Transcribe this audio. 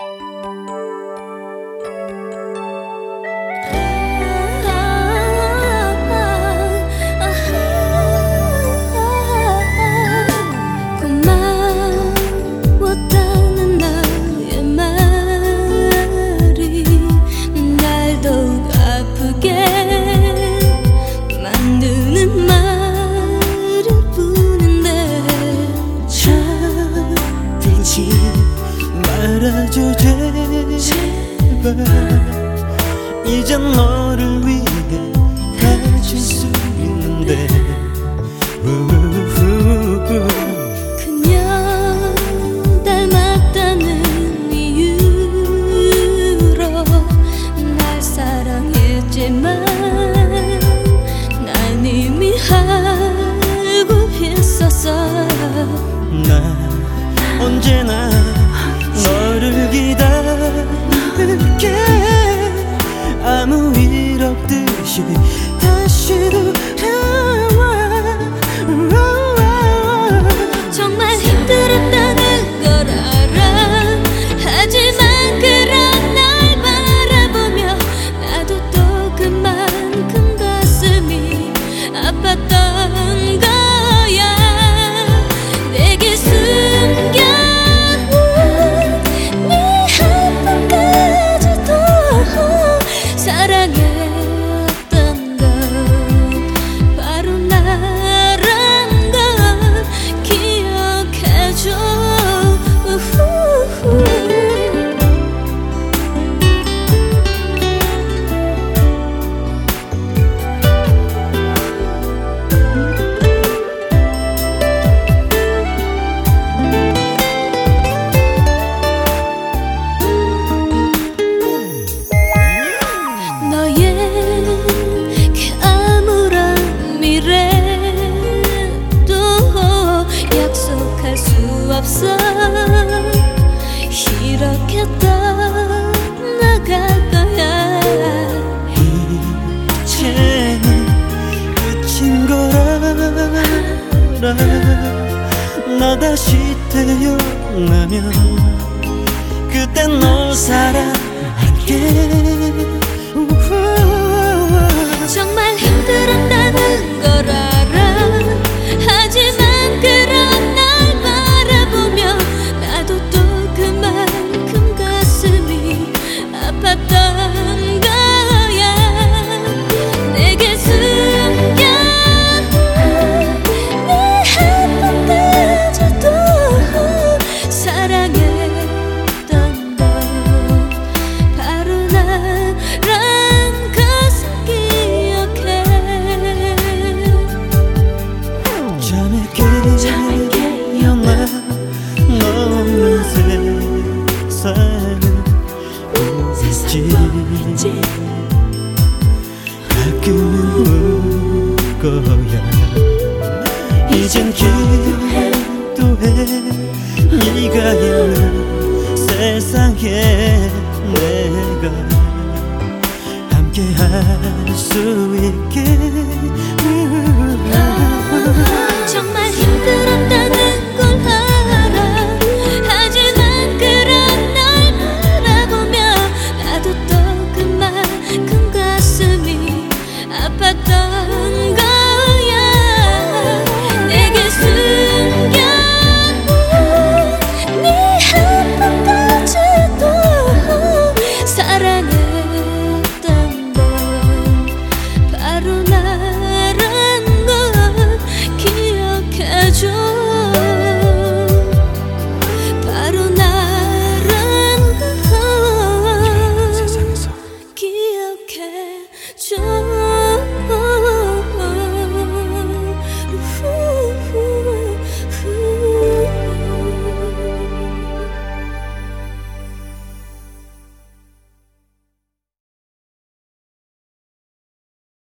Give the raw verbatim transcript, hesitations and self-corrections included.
말아줘 제발. 이젠 너를 위해 가질 수 있는데 그냥 닮았다는 이유로 날 사랑했지만 난 이미 알고 있었어. 나 언제나 너를 기다릴게. 아무 일 없듯이 다시 돌아와. 정말 힘들었다는 걸 알아. 하지만 그런 날 바라보며 나도 또 그만큼 가슴이 아팠던 거야. 내게 숨겨 사랑했던 건 바로 나란 걸 기억해줘. 약속할 수 없어. 이렇게 떠나갈 거야. 이제는 끝인 걸 알아. 나 다시 태어나면 그땐 널 사랑할게. 정말 힘들었다는 걸 알아. 하지만 그런 날 바라보며 나도 또 그만큼 가슴이 아팠던 거야. 내게 숨겨 네 한번까지도 사랑했던 건 바로 나란 것을 기억해. 잠에 깨어나 너 없는 세상은 울지. 가끔은 울 거야. 이젠 기도해. 네가 있는 세상에 내가 함께 할 수 있게.